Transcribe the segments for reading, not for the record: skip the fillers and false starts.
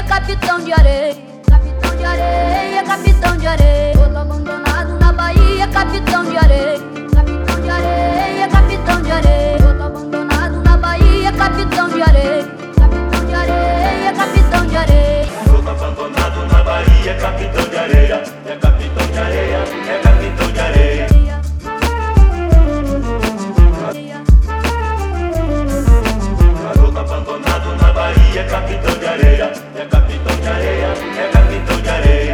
capitão de areia. Capitão de areia, capitão de areia. Todo abandonado na Bahia, capitão de areia. Capitão de areia, capitão de areia. Todo abandonado na Bahia, capitão de areia. Capitão de areia, capitão de areia. Todo abandonado na Bahia, capitão de areia. É capitão de areia, é capitão de areia. Garoto abandonado na Bahia, capitão de areia. É capitão de areia, é capitão de areia.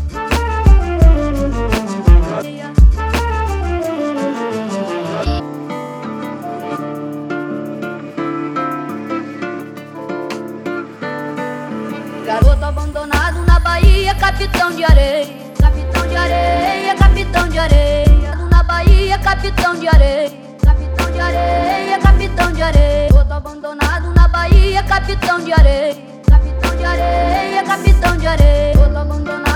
Garoto abandonado na Bahia, capitão de areia. Capitão de areia, capitão de areia. Na Bahia, capitão de areia. Capitão de areia, capitão de areia. Todo abandonado na Bahia, capitão de areia. Capitão de areia, capitão de areia. Todo abandonado